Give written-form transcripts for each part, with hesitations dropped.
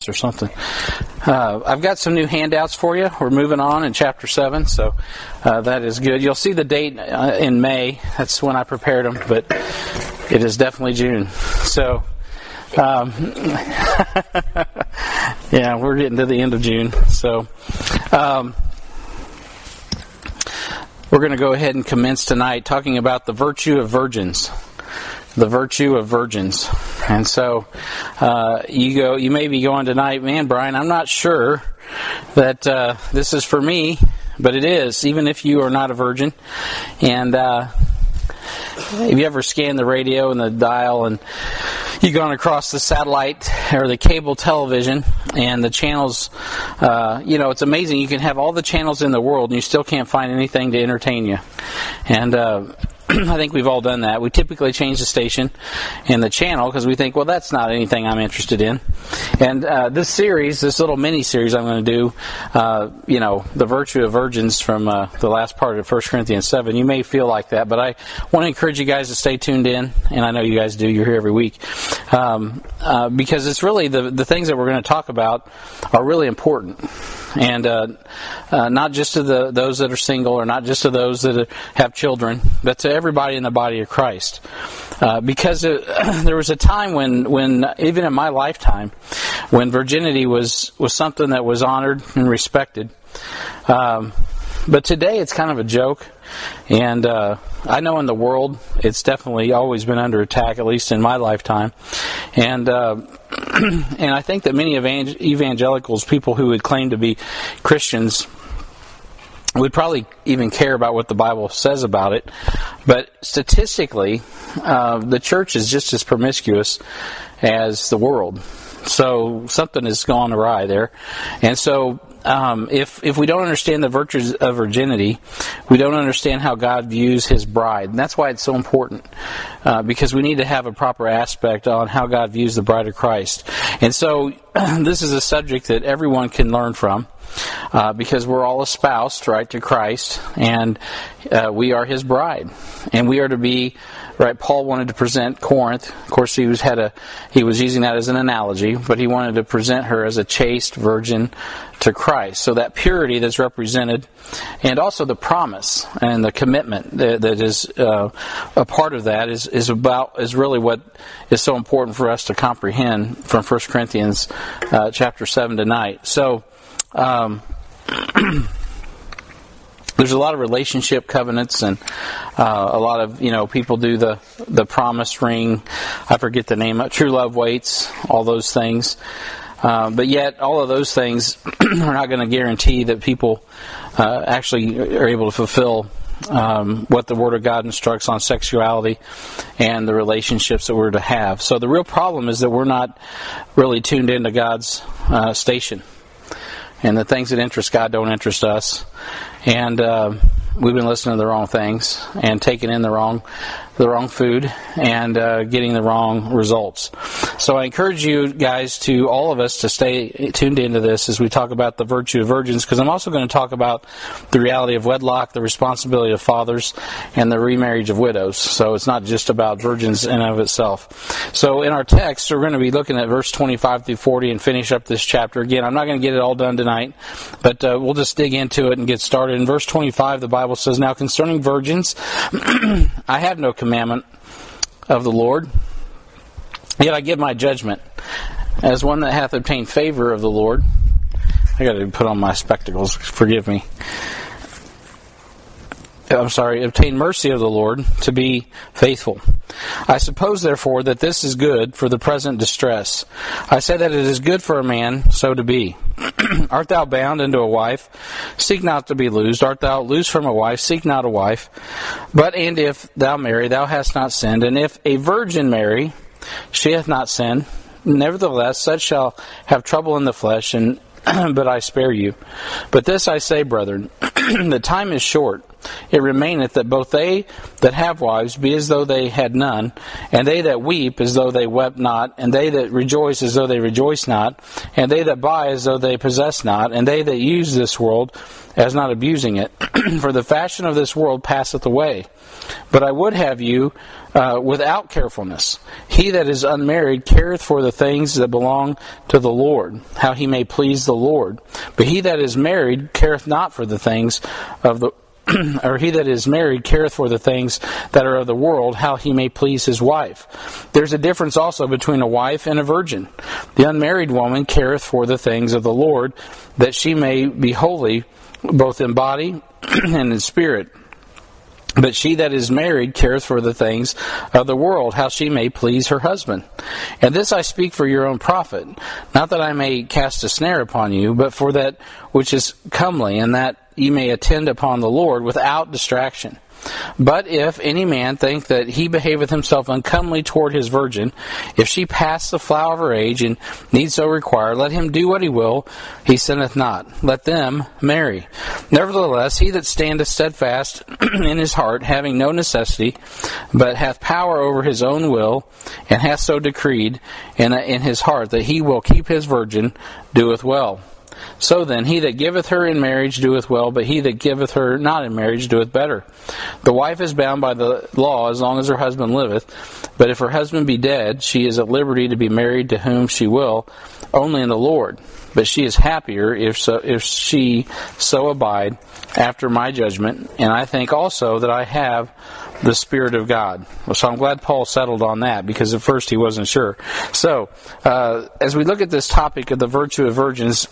or something. I've got some new handouts for you. We're moving on in chapter 7, so that is good. You'll see the date in May. That's when I prepared them, but it is definitely June. So, yeah, we're getting to the end of June. So, we're going to go ahead and commence tonight talking about the virtue of virgins. The virtue of virgins. And so you may be going tonight, man, Brian, I'm not sure that this is for me, but it is, even if you are not a virgin. And have you ever scanned the radio and the dial and you've gone across the satellite or the cable television and the channels, it's amazing. You can have all the channels in the world and you still can't find anything to entertain you. And I think we've all done that. We typically change the station and the channel because we think, well, that's not anything I'm interested in. And this little mini-series I'm going to do, the virtue of virgins from the last part of 1 Corinthians 7, you may feel like that, but I want to encourage you guys to stay tuned in, and I know you guys do, you're here every week, because it's really the things that we're going to talk about are really important. And not just to those that are single or not just to those that have children, but to everybody in the body of Christ. Because there was a time when even in my lifetime, when virginity was something that was honored and respected. But today it's kind of a joke. And I know in the world it's definitely always been under attack, at least in my lifetime. And I think that many evangelicals, people who would claim to be Christians, would probably even care about what the Bible says about it. But statistically, the church is just as promiscuous as the world. So something has gone awry there. And so if we don't understand the virtues of virginity, we don't understand how God views His bride. And that's why it's so important, because we need to have a proper aspect on how God views the bride of Christ. And so this is a subject that everyone can learn from, because we're all espoused, right, to Christ, and we are His bride. And we are to be, right, Paul wanted to present Corinth. Of course, he was using that as an analogy, but he wanted to present her as a chaste virgin to Christ. So that purity that's represented, and also the promise and the commitment that is a part of that is really what is so important for us to comprehend from 1 Corinthians chapter 7 tonight. So there's a lot of relationship covenants, and a lot of people do the promise ring. I forget the name of true love waits, all those things. But yet, all of those things are not going to guarantee that people actually are able to fulfill what the Word of God instructs on sexuality and the relationships that we're to have. So the real problem is that we're not really tuned into God's station. And the things that interest God don't interest us. And we've been listening to the wrong things and taking in the wrong food and getting the wrong results. So I encourage you guys all of us to stay tuned into this as we talk about the virtue of virgins, because I'm also going to talk about the reality of wedlock, the responsibility of fathers, and the remarriage of widows. So it's not just about virgins in and of itself. So in our text, we're going to be looking at verse 25 through 40 and finish up this chapter. Again, I'm not going to get it all done tonight, but we'll just dig into it and get started. In verse 25, the Bible says, "Now concerning virgins, I have no commandment of the Lord, yet I give my judgment as one that hath obtained favor of the Lord." I got to put on my spectacles, forgive me. Obtain mercy of the Lord, to be faithful. I suppose, therefore, that this is good for the present distress. I say that it is good for a man so to be. Art thou bound unto a wife? Seek not to be loosed. Art thou loosed from a wife? Seek not a wife. But and if thou marry, thou hast not sinned. And if a virgin marry, she hath not sinned. Nevertheless, such shall have trouble in the flesh, but I spare you. But this I say, brethren, the time is short. it remaineth that both they that have wives be as though they had none, and they that weep as though they wept not, and they that rejoice as though they rejoice not, and they that buy as though they possess not, and they that use this world as not abusing it. For the fashion of this world passeth away. But I would have you without carefulness. He that is unmarried careth for the things that belong to the Lord, how he may please the Lord. But he that is married careth not for the things of the or he that is married careth for the things that are of the world, how he may please his wife. There's a difference also between a wife and a virgin. The unmarried woman careth for the things of the Lord, that she may be holy both in body and in spirit. But she that is married careth for the things of the world, how she may please her husband. And this I speak for your own profit, not that I may cast a snare upon you, but for that which is comely, and that ye may attend upon the Lord without distraction. But if any man think that he behaveth himself uncomely toward his virgin, if she pass the flower of her age, and need so require, let him do what he will, he sinneth not. Let them marry. Nevertheless, he that standeth steadfast in his heart, having no necessity, but hath power over his own will, and hath so decreed in his heart that he will keep his virgin, doeth well. So then, he that giveth her in marriage doeth well, but he that giveth her not in marriage doeth better. The wife is bound by the law as long as her husband liveth, but if her husband be dead, she is at liberty to be married to whom she will, only in the Lord. But she is happier if she so abide after my judgment, and I think also that I have the Spirit of God. So I'm glad Paul settled on that, because at first he wasn't sure. So, as we look at this topic of the virtue of virgins,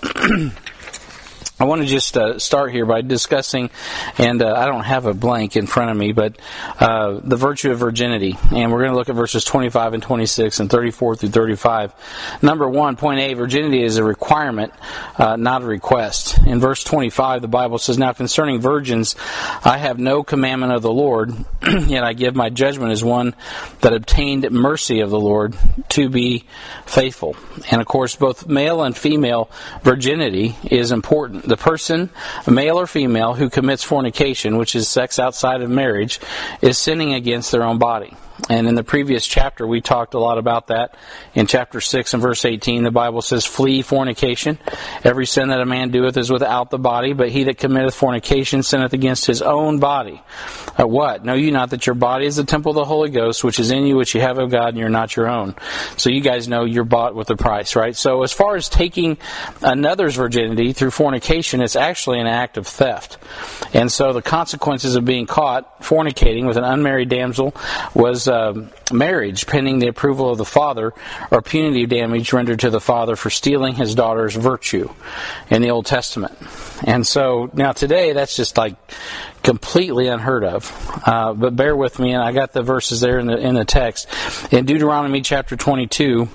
I want to just start here by discussing, and I don't have a blank in front of me, but the virtue of virginity. And we're going to look at verses 25 and 26 and 34 through 35. Number 1, point A, virginity is a requirement, not a request. In verse 25, the Bible says, Now concerning virgins, I have no commandment of the Lord, yet I give my judgment as one that obtained mercy of the Lord to be faithful. And of course, both male and female virginity is important. The person, male or female, who commits fornication, which is sex outside of marriage, is sinning against their own body. And in the previous chapter, we talked a lot about that. In chapter 6 and verse 18, the Bible says, Flee fornication. Every sin that a man doeth is without the body, but he that committeth fornication sinneth against his own body. What? Know you not that your body is the temple of the Holy Ghost, which is in you, which you have of God, and you're not your own. So you guys know you're bought with a price, right? So as far as taking another's virginity through fornication, it's actually an act of theft. And so the consequences of being caught fornicating with an unmarried damsel was marriage pending the approval of the father, or punitive damage rendered to the father for stealing his daughter's virtue in the Old Testament. And so now today that's just like completely unheard of. But bear with me, and I got the verses there in the text. In Deuteronomy chapter 22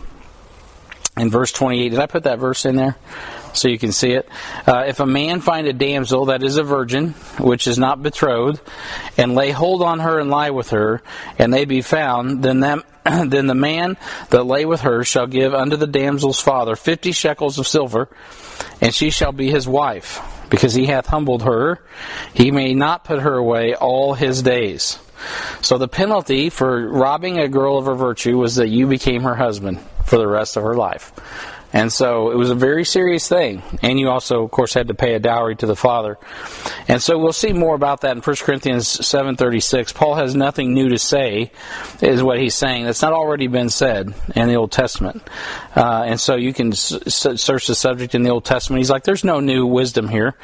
and verse 28, did I put that verse in there so you can see it? If a man find a damsel that is a virgin, which is not betrothed, and lay hold on her and lie with her, and they be found, then the man that lay with her shall give unto the damsel's father 50 shekels of silver, and she shall be his wife, because he hath humbled her. He may not put her away all his days. So the penalty for robbing a girl of her virtue was that you became her husband for the rest of her life. And so it was a very serious thing. And you also, of course, had to pay a dowry to the father. And so we'll see more about that in 1 Corinthians 7:36. Paul has nothing new to say, is what he's saying. That's not already been said in the Old Testament. And so you can search the subject in the Old Testament. He's like, there's no new wisdom here.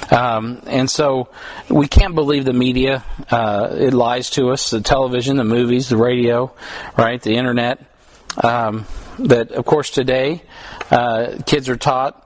And so we can't believe the media. It lies to us. The television, the movies, the radio, right, the internet. That, of course, today, kids are taught,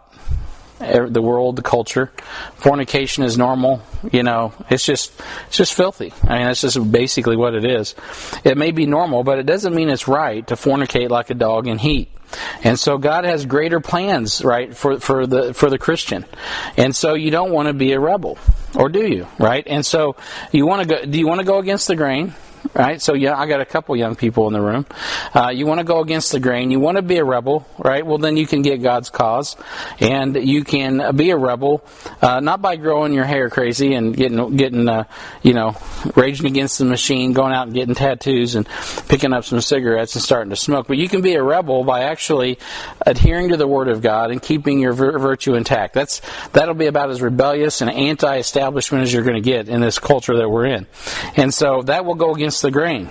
the world, the culture, fornication is normal. You know, it's just filthy. I mean, that's just basically what it is. It may be normal, but it doesn't mean it's right to fornicate like a dog in heat. And so God has greater plans, right, for the Christian. And so you don't want to be a rebel, or do you, right? And so do you want to go against the grain? right? So yeah, I got a couple young people in the room. You want to go against the grain. You want to be a rebel, right? Well, then you can get God's cause, and you can be a rebel, not by growing your hair crazy and getting raging against the machine, going out and getting tattoos and picking up some cigarettes and starting to smoke. But you can be a rebel by actually adhering to the Word of God and keeping your virtue intact. That'll be about as rebellious and anti-establishment as you're going to get in this culture that we're in. And so that will go against the grain.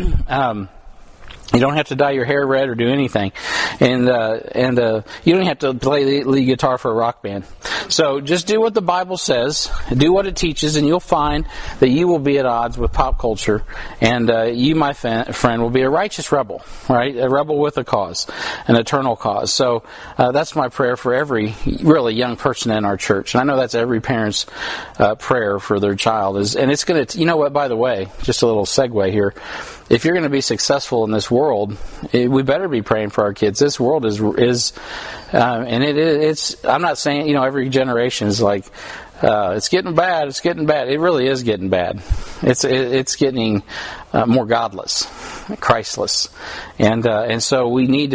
You don't have to dye your hair red or do anything, and you don't have to play lead guitar for a rock band. So just do what the Bible says, do what it teaches, and you'll find that you will be at odds with pop culture, and you, my friend, will be a righteous rebel, right? A rebel with a cause, an eternal cause. So that's my prayer for every really young person in our church, and I know that's every parent's prayer for their child. And it's going to, you know what? By the way, just a little segue here. If you're going to be successful in this world, we better be praying for our kids. This world is and it's. I'm not saying every generation is like it's getting bad. It's getting bad. It really is getting bad. It's getting more godless, Christless, and so we need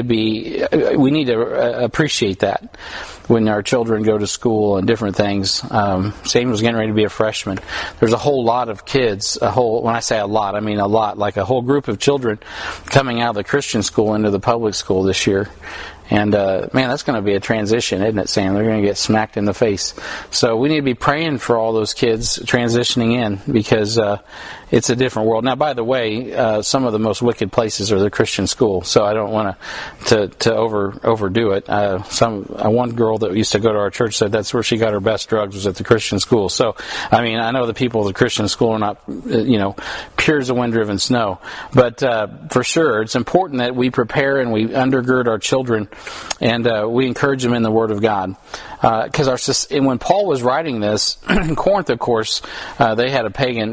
to appreciate that when our children go to school and different things. Sam was getting ready to be a freshman. There's a whole lot of kids, when I say a lot, I mean a lot, like a whole group of children coming out of the Christian school into the public school this year. And, man, that's going to be a transition, isn't it, Sam? They're going to get smacked in the face. So we need to be praying for all those kids transitioning in, because it's a different world. Now, by the way, some of the most wicked places are the Christian school, so I don't want to overdo it. One girl that used to go to our church said that's where she got her best drugs, was at the Christian school. So, I mean, I know the people of the Christian school are not, pure as the wind-driven snow. But for sure, it's important that we prepare and we undergird our children, and we encourage them in the Word of God. Because when Paul was writing this, in Corinth, of course, they had pagan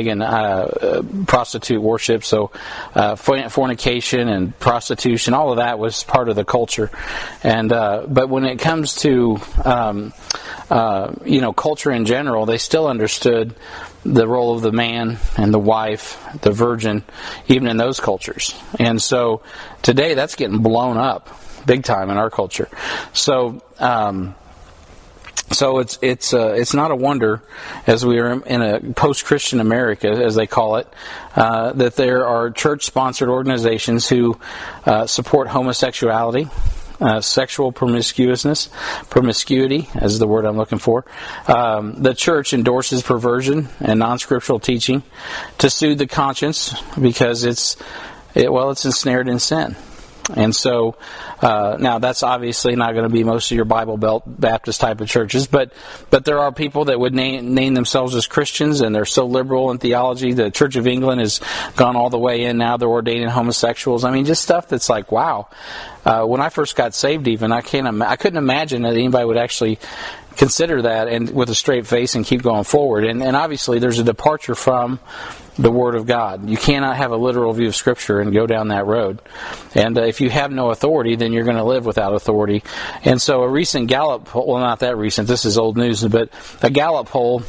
prostitute worship, so fornication and prostitution, all of that was part of the culture. And but when it comes to culture in general, they still understood the role of the man and the wife, the virgin, even in those cultures. And so today, that's getting blown up big time in our culture. So. So it's not a wonder, as we are in a post-Christian America, as they call it, that there are church-sponsored organizations who support homosexuality, sexual promiscuity, is the word I'm looking for. The church endorses perversion and non-scriptural teaching to soothe the conscience, because it's ensnared in sin. And so, now that's obviously not going to be most of your Bible Belt Baptist type of churches, but there are people that would name themselves as Christians, and they're so liberal in theology. The Church of England has gone all the way in now. They're ordaining homosexuals. I mean, just stuff that's like, wow. When I first got saved, even, I couldn't imagine that anybody would actually consider that and with a straight face and keep going forward. And obviously there's a departure from the Word of God. You cannot have a literal view of Scripture and go down that road. And if you have no authority, then you're going to live without authority. And so a recent Gallup poll, well, not that recent, this is old news, but a Gallup poll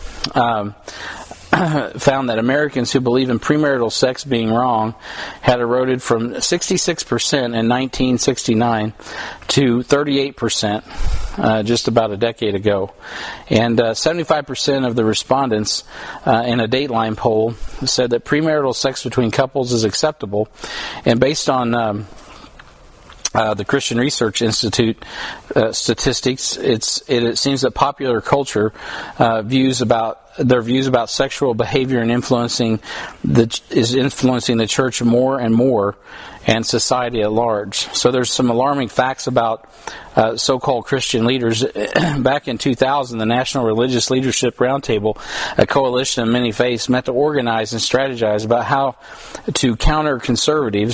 found that Americans who believe in premarital sex being wrong had eroded from 66% in 1969 to 38% just about a decade ago. And 75% of the respondents in a Dateline poll said that premarital sex between couples is acceptable. And based on the Christian Research Institute statistics, it seems that popular culture views about sexual behavior and influencing the church more and more, and society at large. So there's some alarming facts about so-called Christian leaders. Back in 2000, the National Religious Leadership Roundtable, a coalition of many faiths, met to organize and strategize about how to counter conservatives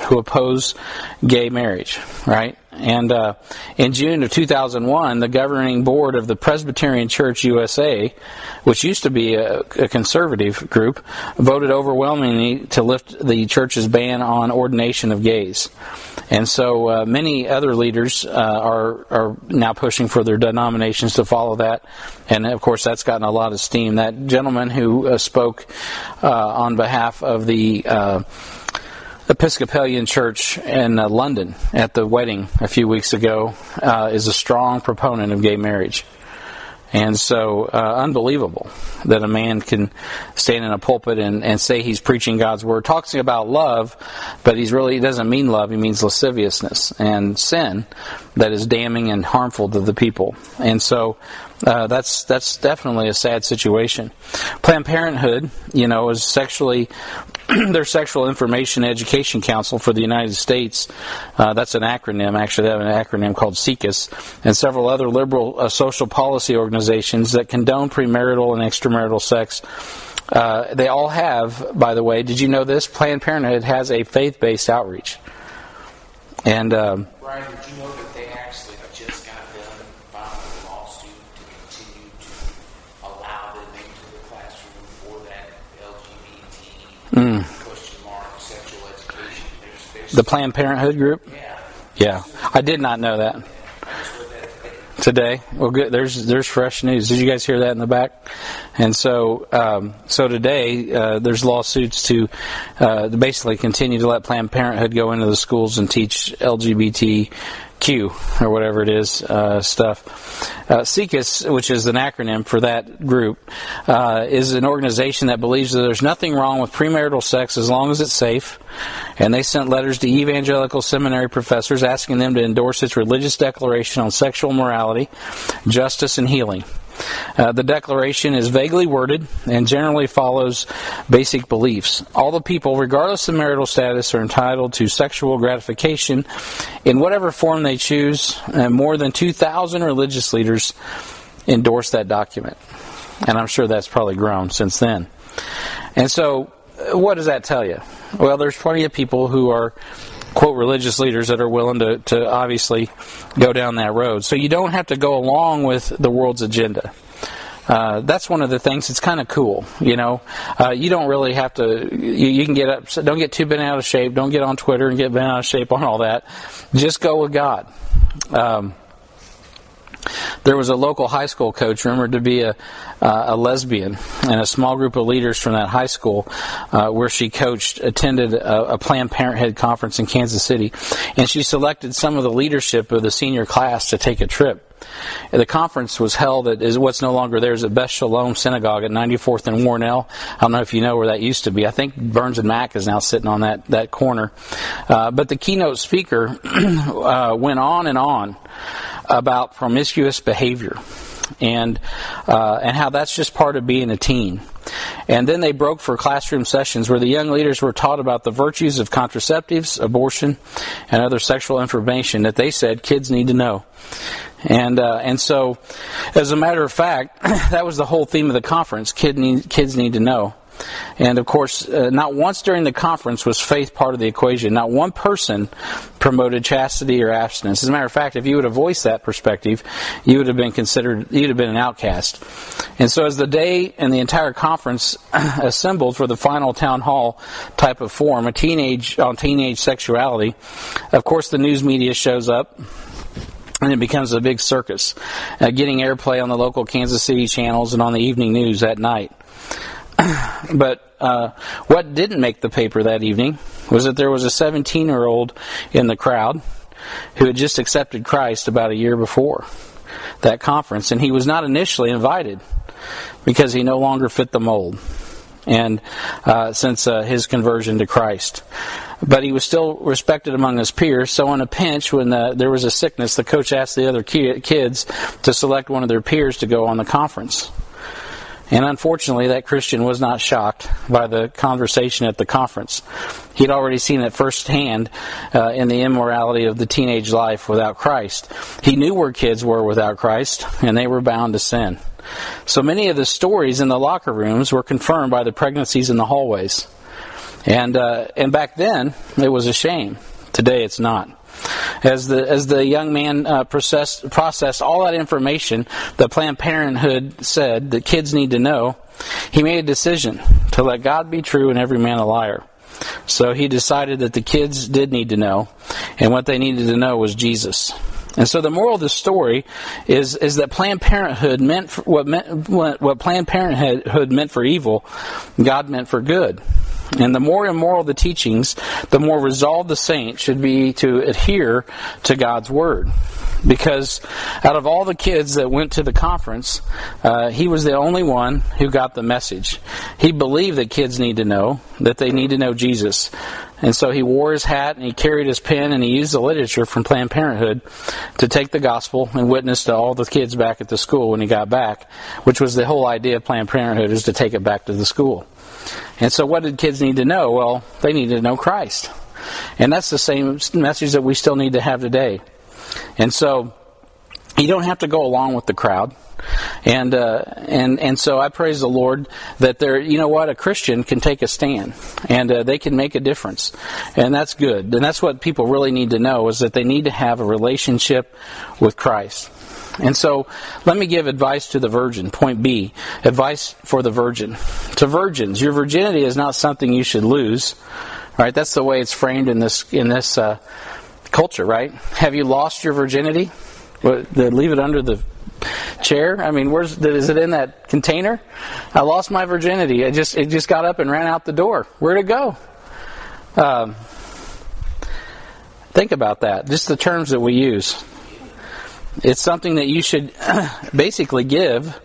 who oppose gay marriage, right? And in June of 2001, the governing board of the Presbyterian Church USA, which used to be a conservative group, voted overwhelmingly to lift the church's ban on ordination of gays. And so many other leaders are now pushing for their denominations to follow that. And, of course, that's gotten a lot of steam. That gentleman who spoke on behalf of the Episcopalian Church in London at the wedding a few weeks ago is a strong proponent of gay marriage. And so, unbelievable that a man can stand in a pulpit and say he's preaching God's Word, talking about love, but he doesn't mean love, he means lasciviousness and sin that is damning and harmful to the people. And so, that's definitely a sad situation. Planned Parenthood, is their Sexual Information Education Council for the United States. That's an acronym. Actually, they have an acronym called SIECUS, and several other liberal social policy organizations that condone premarital and extramarital sex. They all have, by the way, did you know this? Planned Parenthood has a faith-based outreach. And Brian, did you know that they actually just got done filing a lawsuit to continue to allow them into the classroom for that LGBT sexual education? The Planned Parenthood group? Yeah. I did not know that. Today? Well, good. There's fresh news. Did you guys hear that in the back? And so today there's lawsuits to basically continue to let Planned Parenthood go into the schools and teach LGBTQ or whatever it is stuff. SIECUS, which is an acronym for that group, is an organization that believes that there's nothing wrong with premarital sex as long as it's safe. And they sent letters to evangelical seminary professors asking them to endorse its religious declaration on sexual morality, justice, and healing. The declaration is vaguely worded and generally follows basic beliefs. All the people, regardless of marital status, are entitled to sexual gratification in whatever form they choose, and more than 2,000 religious leaders endorsed that document. And I'm sure that's probably grown since then. And so, what does that tell you? Well, there's plenty of people who are, quote, religious leaders that are willing to obviously go down that road. So you don't have to go along with the world's agenda. That's one of the things that's kind of cool, you don't really have to, you can get up, don't get too bent out of shape, don't get on Twitter and get bent out of shape on all that. Just go with God. There was a local high school coach rumored to be a lesbian, and a small group of leaders from that high school where she coached attended a Planned Parenthood conference in Kansas City, and she selected some of the leadership of the senior class to take a trip. The conference was held at what's no longer there, is at Beth Shalom Synagogue at 94th and Warnell. I don't know if you know where that used to be. I think Burns and Mack is now sitting on that corner. But the keynote speaker went on and on about promiscuous behavior and how that's just part of being a teen. And then they broke for classroom sessions where the young leaders were taught about the virtues of contraceptives, abortion, and other sexual information that they said kids need to know. And so, as a matter of fact, that was the whole theme of the conference, kids need to know. And of course, not once during the conference was faith part of the equation. Not one person promoted chastity or abstinence. As a matter of fact, if you would have voiced that perspective, you would have been an outcast. And so as the day and the entire conference assembled for the final town hall type of forum, teenage sexuality, of course the news media shows up. And it becomes a big circus, getting airplay on the local Kansas City channels and on the evening news at night. But what didn't make the paper that evening was that there was a 17-year-old in the crowd who had just accepted Christ about a year before that conference, and he was not initially invited because he no longer fit the mold, and since his conversion to Christ. But he was still respected among his peers, so in a pinch, when there was a sickness, the coach asked the other kids to select one of their peers to go on the conference. And unfortunately, that Christian was not shocked by the conversation at the conference. He'd already seen it firsthand in the immorality of the teenage life without Christ. He knew where kids were without Christ, and they were bound to sin. So many of the stories in the locker rooms were confirmed by the pregnancies in the hallways. And back then, it was a shame. Today, it's not. As the young man processed all that information that Planned Parenthood said that kids need to know, he made a decision to let God be true and every man a liar. So he decided that the kids did need to know, and what they needed to know was Jesus. And so the moral of the story is that Planned Parenthood meant for, what Planned Parenthood meant for evil, God meant for good. And the more immoral the teachings, the more resolved the saint should be to adhere to God's Word. Because out of all the kids that went to the conference, he was the only one who got the message. He believed that kids need to know, that they need to know Jesus. And so he wore his hat and he carried his pen and he used the literature from Planned Parenthood to take the gospel and witness to all the kids back at the school when he got back, which was the whole idea of Planned Parenthood, is to take it back to the school. And so what did kids need to know? Well, they needed to know Christ. And that's the same message that we still need to have today. And so you don't have to go along with the crowd. And so I praise the Lord that a Christian can take a stand and they can make a difference. And that's good. And that's what people really need to know, is that they need to have a relationship with Christ. And so let me give advice to the virgin. Point B, advice for the virgin. To virgins, your virginity is not something you should lose. Right? That's the way it's framed in this culture, right? Have you lost your virginity? Leave it under the chair? I mean, is it in that container? I lost my virginity. It just got up and ran out the door. Where'd it go? Think about that. Just the terms that we use. It's something that you should basically give.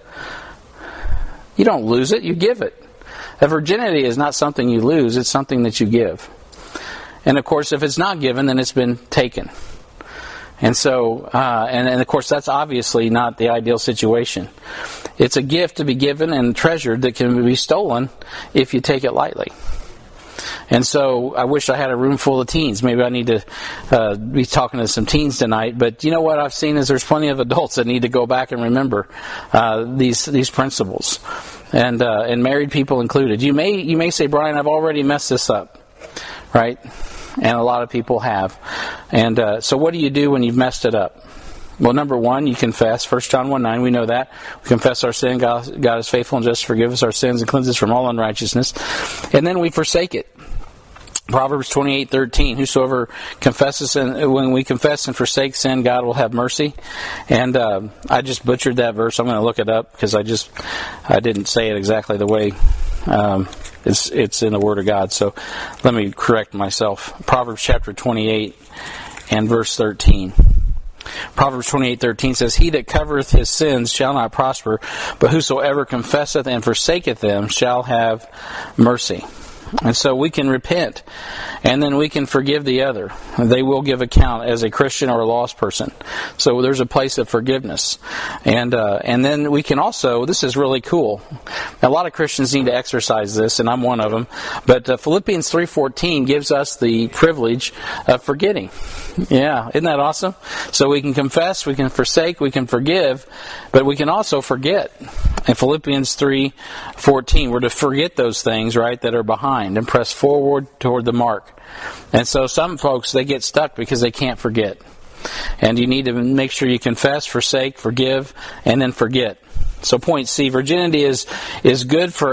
You don't lose it, you give it. A virginity is not something you lose, it's something that you give. And of course, if it's not given, then it's been taken. And so, and of course, that's obviously not the ideal situation. It's a gift to be given and treasured that can be stolen if you take it lightly. And so I wish I had a room full of teens. Maybe I need to be talking to some teens tonight. But you know what I've seen is there's plenty of adults that need to go back and remember these principles, and married people included. You may say, Brian, I've already messed this up, right? And a lot of people have. And so what do you do when you've messed it up? Well, number one, you confess. 1 John 1:9, we know that. We confess our sin. God is faithful and just to forgive us our sins and cleanse us from all unrighteousness. And then we forsake it. Proverbs 28:13, whosoever confesses, and when we confess and forsake sin, God will have mercy. And I just butchered that verse. I'm going to look it up because I didn't say it exactly the way it's in the Word of God. So let me correct myself. Proverbs chapter 28 and verse 13. Proverbs 28:13 says, He that covereth his sins shall not prosper, but whosoever confesseth and forsaketh them shall have mercy. And so we can repent, and then we can forgive the other. They will give account as a Christian or a lost person. So there's a place of forgiveness. And then we can also, this is really cool. A lot of Christians need to exercise this, and I'm one of them. But Philippians 3:14 gives us the privilege of forgetting. Yeah, isn't that awesome? So we can confess, we can forsake, we can forgive, but we can also forget. In Philippians 3:14, we're to forget those things, right, that are behind and press forward toward the mark. And so some folks, they get stuck because they can't forget. And you need to make sure you confess, forsake, forgive, and then forget. So point C, virginity is good for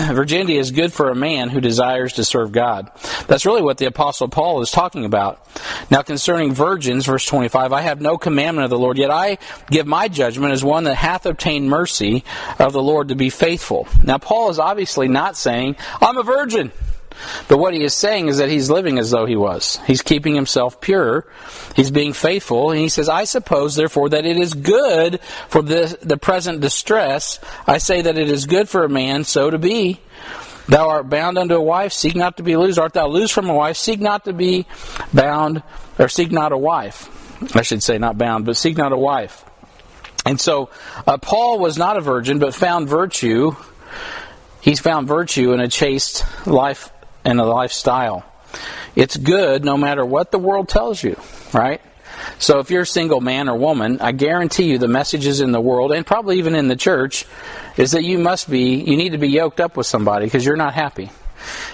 a man who desires to serve God. That's really what the Apostle Paul is talking about. Now concerning virgins, verse 25, I have no commandment of the Lord, yet I give my judgment as one that hath obtained mercy of the Lord to be faithful. Now Paul is obviously not saying, I'm a virgin. But what he is saying is that he's living as though he was. He's keeping himself pure. He's being faithful. And he says, I suppose, therefore, that it is good for the present distress. I say that it is good for a man so to be. Thou art bound unto a wife, seek not to be loosed. Art thou loosed from a wife, seek not to be bound, or seek not a wife. I should say not bound, but seek not a wife. And so Paul was not a virgin, but found virtue. He's found virtue in a chaste life and a lifestyle. It's good no matter what the world tells you, right? So if you're a single man or woman, I guarantee you the messages in the world, and probably even in the church, is that you need to be yoked up with somebody because you're not happy.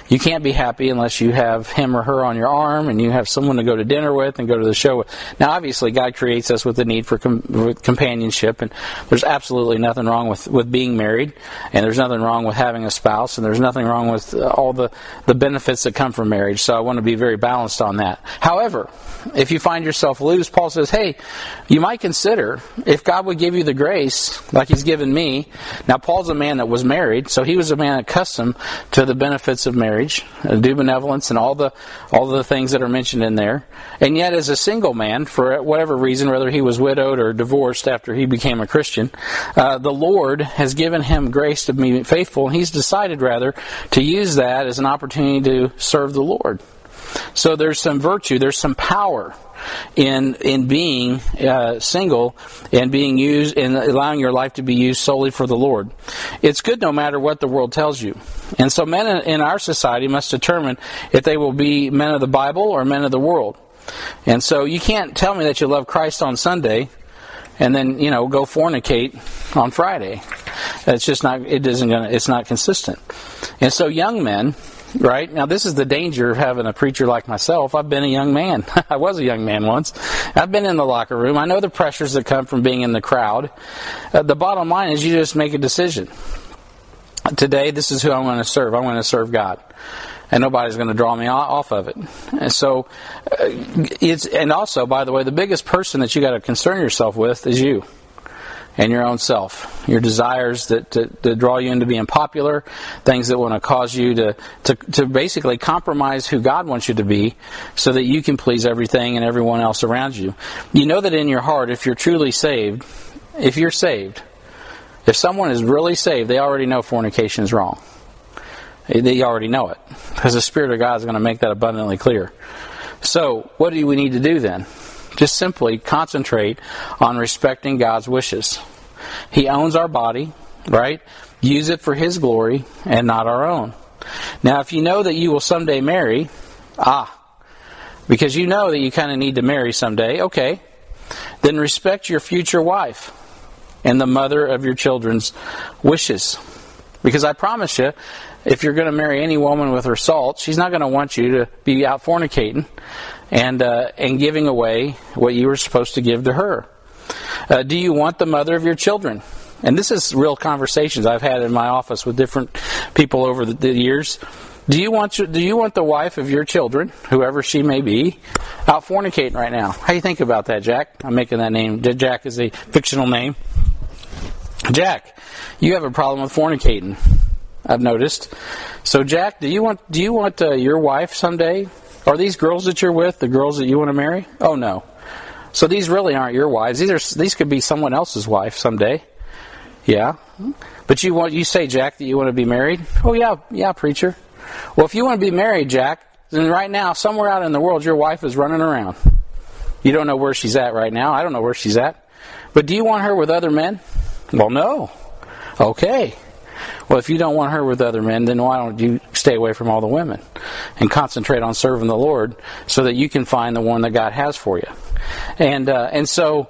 You can't be happy unless you have him or her on your arm and you have someone to go to dinner with and go to the show with. Now, obviously, God creates us with the need for companionship, and there's absolutely nothing wrong with being married, and there's nothing wrong with having a spouse, and there's nothing wrong with all the benefits that come from marriage. So I want to be very balanced on that. However, if you find yourself loose, Paul says, hey, you might consider if God would give you the grace like He's given me. Now, Paul's a man that was married, so he was a man accustomed to the benefits of marriage, due benevolence, and all the things that are mentioned in there. And yet, as a single man, for whatever reason, whether he was widowed or divorced after he became a Christian, the Lord has given him grace to be faithful, and he's decided, rather, to use that as an opportunity to serve the Lord. So there's some virtue, there's some power in being single and being used and allowing your life to be used solely for the Lord. It's good no matter what the world tells you. And so men in our society must determine if they will be men of the Bible or men of the world. And so you can't tell me that you love Christ on Sunday and then, go fornicate on Friday. It's just not, it's not consistent. And so young men, right? Now, this is the danger of having a preacher like myself. I've been a young man. I was a young man once. I've been in the locker room. I know the pressures that come from being in the crowd. The bottom line is you just make a decision. Today, this is who I'm going to serve. I'm going to serve God. And nobody's going to draw me off of it. And so, and also, by the way, the biggest person that you got to concern yourself with is you. And your own self, your desires that draw you into being popular, things that want to cause you to basically compromise who God wants you to be so that you can please everything and everyone else around you. You know that in your heart, if you're truly saved, if you're saved, if someone is really saved, they already know fornication is wrong. They already know it because the Spirit of God is going to make that abundantly clear. So what do we need to do then? Just simply concentrate on respecting God's wishes. He owns our body, right? Use it for His glory and not our own. Now, if you know that you will someday marry, because you know that you kind of need to marry someday, okay, then respect your future wife and the mother of your children's wishes. Because I promise you, if you're going to marry any woman with her salt, she's not going to want you to be out fornicating and giving away what you were supposed to give to her. Do you want the mother of your children? And this is real conversations I've had in my office with different people over the years. Do you want the wife of your children, whoever she may be, out fornicating right now? How do you think about that, Jack? I'm making that name. Jack is a fictional name. Jack, you have a problem with fornicating, I've noticed. So, Jack, do you want your wife someday? Are these girls that you're with the girls that you want to marry? Oh, no. So these really aren't your wives. These could be someone else's wife someday. Yeah. But you say, Jack, that you want to be married? Oh, yeah, preacher. Well, if you want to be married, Jack, then right now, somewhere out in the world, your wife is running around. You don't know where she's at right now. I don't know where she's at. But do you want her with other men? Well, no. Okay. Well, if you don't want her with other men, then why don't you stay away from all the women and concentrate on serving the Lord so that you can find the one that God has for you? And so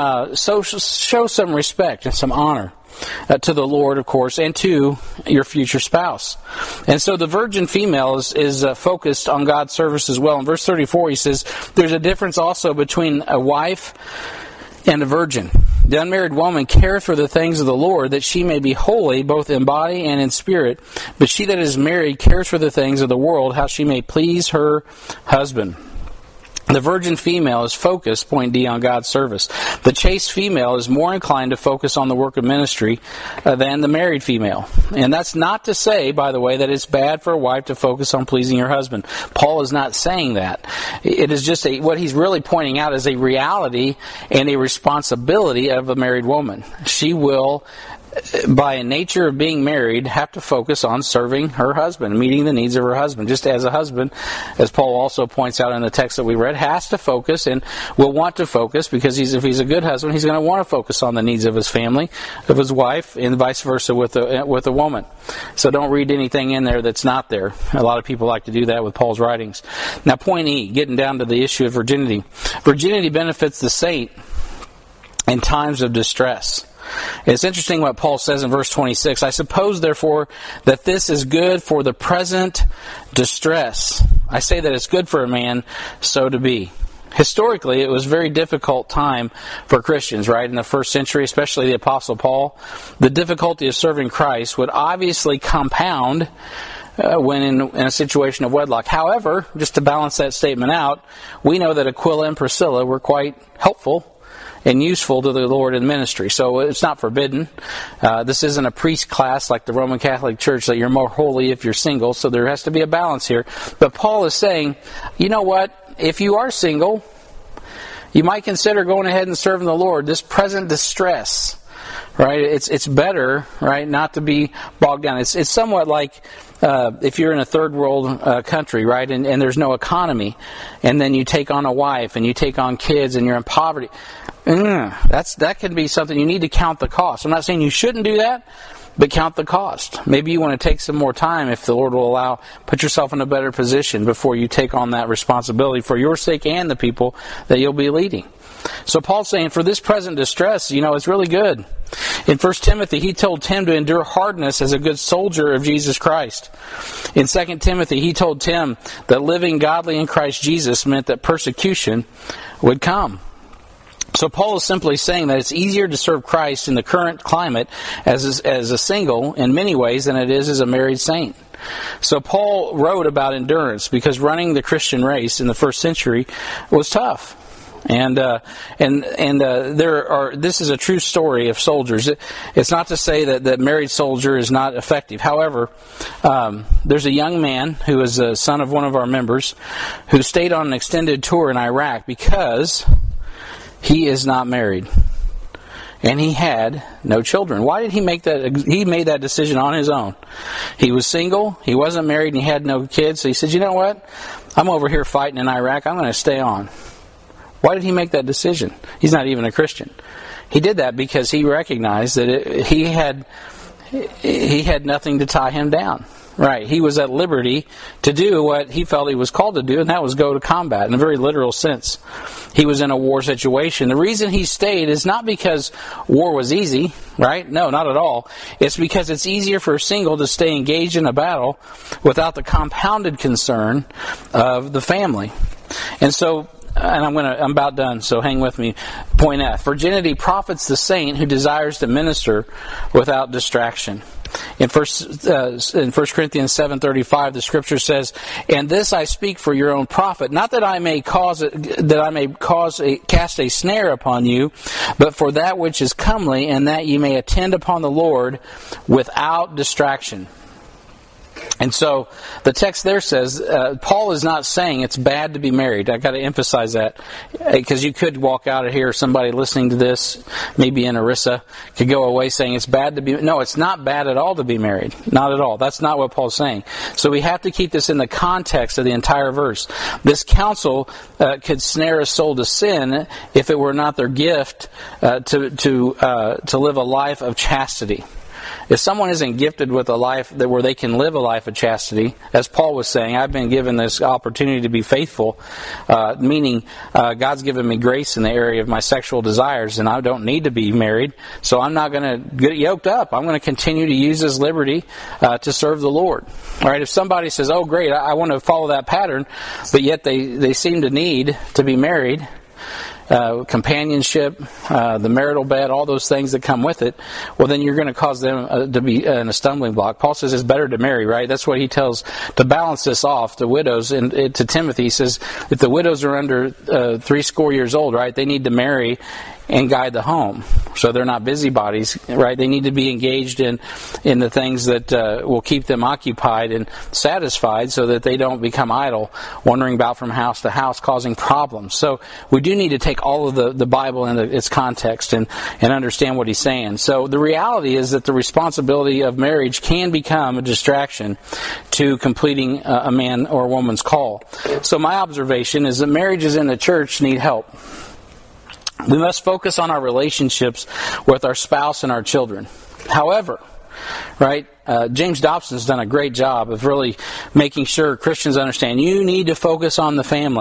show some respect and some honor to the Lord, of course, and to your future spouse. And so the virgin female is focused on God's service as well. In verse 34, he says, there's a difference also between a wife and a virgin. The unmarried woman careth for the things of the Lord, that she may be holy, both in body and in spirit. But she that is married cares for the things of the world, how she may please her husband. The virgin female is focused, point D, on God's service. The chaste female is more inclined to focus on the work of ministry than the married female. And that's not to say, by the way, that it's bad for a wife to focus on pleasing her husband. Paul is not saying that. It is just what he's really pointing out is a reality and a responsibility of a married woman. She will, by nature of being married, have to focus on serving her husband, meeting the needs of her husband. Just as a husband, as Paul also points out in the text that we read, has to focus and will want to focus because if he's a good husband, he's going to want to focus on the needs of his family, of his wife, and vice versa with a woman. So don't read anything in there that's not there. A lot of people like to do that with Paul's writings. Now, point E, getting down to the issue of virginity. Virginity benefits the saint in times of distress. It's interesting what Paul says in verse 26. I suppose, therefore, that this is good for the present distress. I say that it's good for a man so to be. Historically, it was a very difficult time for Christians, right? In the first century, especially the Apostle Paul. The difficulty of serving Christ would obviously compound when in a situation of wedlock. However, just to balance that statement out, we know that Aquila and Priscilla were quite helpful and useful to the Lord in ministry. So it's not forbidden. This isn't a priest class like the Roman Catholic Church that you're more holy if you're single. So there has to be a balance here. But Paul is saying, you know what? If you are single, you might consider going ahead and serving the Lord. This present distress, right? It's better, right, not to be bogged down. It's somewhat like if you're in a third world country, right, and there's no economy, and then you take on a wife and you take on kids and you're in poverty. That can be something you need to count the cost. I'm not saying you shouldn't do that, but count the cost. Maybe you want to take some more time if the Lord will allow. Put yourself in a better position before you take on that responsibility for your sake and the people that you'll be leading. So Paul's saying, for this present distress, it's really good. In 1 Timothy, he told Tim to endure hardness as a good soldier of Jesus Christ. In 2 Timothy, he told Tim that living godly in Christ Jesus meant that persecution would come. So Paul is simply saying that it's easier to serve Christ in the current climate as a single in many ways than it is as a married saint. So Paul wrote about endurance because running the Christian race in the first century was tough. And this is a true story of soldiers. It's not to say that married soldier is not effective. However, there's a young man who is a son of one of our members who stayed on an extended tour in Iraq because he is not married. And he had no children. Why did he make that? He made that decision on his own. He was single, he wasn't married, and he had no kids. So he said, you know what? I'm over here fighting in Iraq. I'm going to stay on. Why did he make that decision? He's not even a Christian. He did that because he recognized that he had nothing to tie him down. Right. He was at liberty to do what he felt he was called to do, and that was go to combat in a very literal sense. He was in a war situation. The reason he stayed is not because war was easy, right? No, not at all. It's because it's easier for a single to stay engaged in a battle without the compounded concern of the family. And so, and I'm about done, so hang with me. Point F. Virginity profits the saint who desires to minister without distraction. In 1 Corinthians 7:35, the Scripture says, "And this I speak for your own profit, not that I may cast a snare upon you, but for that which is comely, and that ye may attend upon the Lord without distraction." And so the text there says, Paul is not saying it's bad to be married. I've got to emphasize that, because you could walk out of here, somebody listening to this, maybe in Orissa, could go away saying it's bad to be... No, it's not bad at all to be married. Not at all. That's not what Paul's saying. So we have to keep this in the context of the entire verse. This counsel could snare a soul to sin if it were not their gift to live a life of chastity. If someone isn't gifted with a life where they can live a life of chastity, as Paul was saying, I've been given this opportunity to be faithful, meaning God's given me grace in the area of my sexual desires, and I don't need to be married, so I'm not going to get yoked up. I'm going to continue to use this liberty to serve the Lord. All right, if somebody says, oh great, I want to follow that pattern, but yet they seem to need to be married, companionship, the marital bed, all those things that come with it, well then you're going to cause them to be in a stumbling block. Paul says it's better to marry, right? That's what he tells to balance this off. The widows, and to Timothy, he says if the widows are under 80 years old, right, they need to marry and guide the home. So they're not busybodies, right? They need to be engaged in the things that will keep them occupied and satisfied so that they don't become idle, wandering about from house to house, causing problems. So we do need to take all of the Bible into its context and understand what he's saying. So the reality is that the responsibility of marriage can become a distraction to completing a man or a woman's call. So my observation is that marriages in the church need help. We must focus on our relationships with our spouse and our children. However, right, James Dobson's done a great job of really making sure Christians understand you need to focus on the family.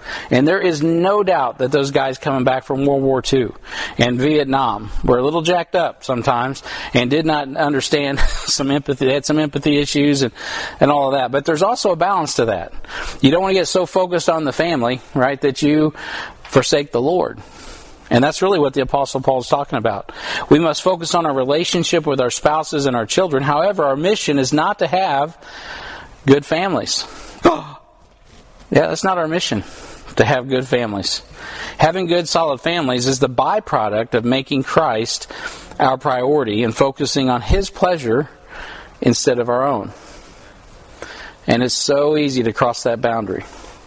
And there is no doubt that those guys coming back from World War II and Vietnam were a little jacked up sometimes and did not understand some empathy. They had some empathy issues and all of that. But there's also a balance to that. You don't want to get so focused on the family, right, that you forsake the Lord. And that's really what the Apostle Paul is talking about. We must focus on our relationship with our spouses and our children. However, our mission is not to have good families. Yeah, that's not our mission, to have good families. Having good, solid families is the byproduct of making Christ our priority and focusing on His pleasure instead of our own. And it's so easy to cross that boundary.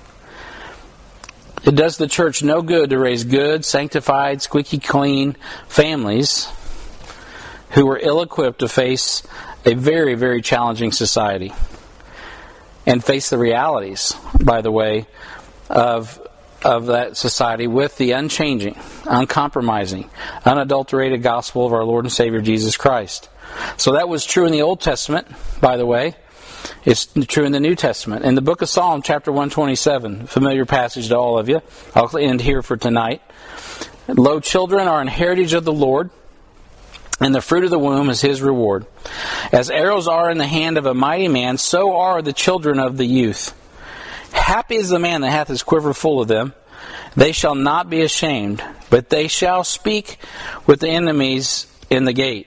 It does the church no good to raise good, sanctified, squeaky clean families who are ill-equipped to face a very, very challenging society and face the realities, by the way, of that society with the unchanging, uncompromising, unadulterated gospel of our Lord and Savior Jesus Christ. So that was true in the Old Testament, by the way. It's true in the New Testament. In the book of Psalm, chapter 127, familiar passage to all of you. I'll end here for tonight. Lo, children are an heritage of the Lord, and the fruit of the womb is His reward. As arrows are in the hand of a mighty man, so are the children of the youth. Happy is the man that hath his quiver full of them. They shall not be ashamed, but they shall speak with the enemies in the gate.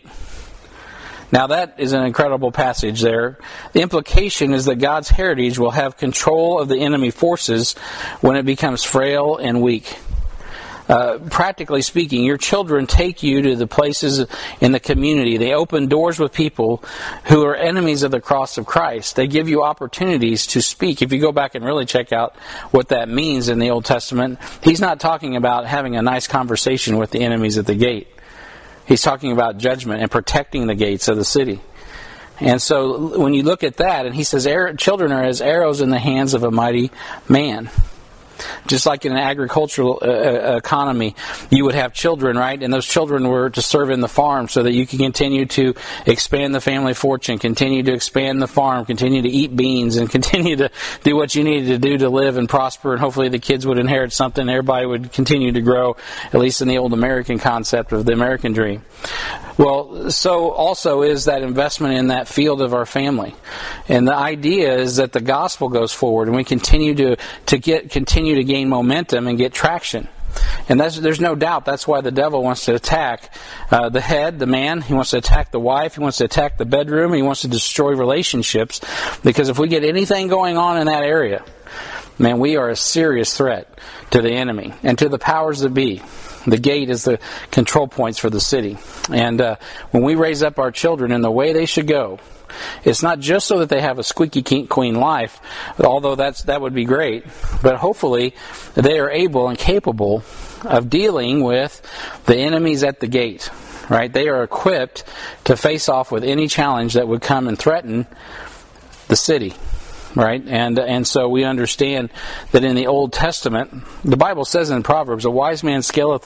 Now that is an incredible passage there. The implication is that God's heritage will have control of the enemy forces when it becomes frail and weak. Practically speaking, your children take you to the places in the community. They open doors with people who are enemies of the cross of Christ. They give you opportunities to speak. If you go back and really check out what that means in the Old Testament, He's not talking about having a nice conversation with the enemies at the gate. He's talking about judgment and protecting the gates of the city. And so when you look at that, and he says, children are as arrows in the hands of a mighty man. Just like in an agricultural economy, you would have children, right? And those children were to serve in the farm so that you can continue to expand the family fortune, continue to expand the farm, continue to eat beans, and continue to do what you needed to do to live and prosper. And hopefully the kids would inherit something. And everybody would continue to grow, at least in the old American concept of the American dream. Well, so also is that investment in that field of our family. And the idea is that the gospel goes forward and we continue to gain momentum and get traction. And there's no doubt that's why the devil wants to attack the head, the man. He wants to attack the wife. He wants to attack the bedroom. He wants to destroy relationships. Because if we get anything going on in that area, man, we are a serious threat to the enemy and to the powers that be. The gate is the control points for the city. And when we raise up our children in the way they should go, it's not just so that they have a squeaky clean life, although that would be great, but hopefully they are able and capable of dealing with the enemies at the gate, right? They are equipped to face off with any challenge that would come and threaten the city. Right? And so we understand that in the Old Testament, the Bible says in Proverbs, a wise man scaleth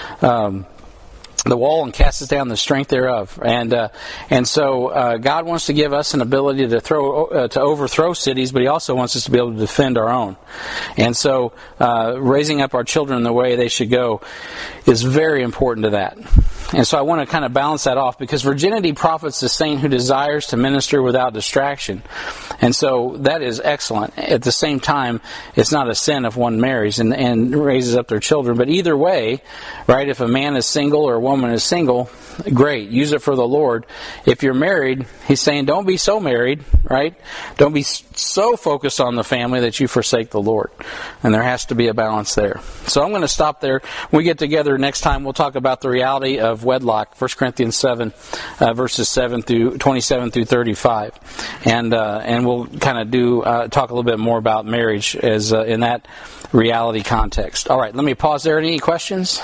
the wall and casteth down the strength thereof. And so God wants to give us an ability to overthrow cities, but He also wants us to be able to defend our own. And so raising up our children in the way they should go is very important to that. And so I want to kind of balance that off, because virginity profits the saint who desires to minister without distraction. And so that is excellent. At the same time, it's not a sin if one marries and raises up their children. But either way, right, if a man is single or a woman is single, great. Use it for the Lord. If you're married, He's saying don't be so married, right? Don't be so focused on the family that you forsake the Lord. And there has to be a balance there. So I'm going to stop there. When we get together next time, we'll talk about the reality of wedlock, 1 Corinthians 7, verses 27 through 35. And we'll kind of talk a little bit more about marriage as in that reality context. All right, let me pause there. Any questions?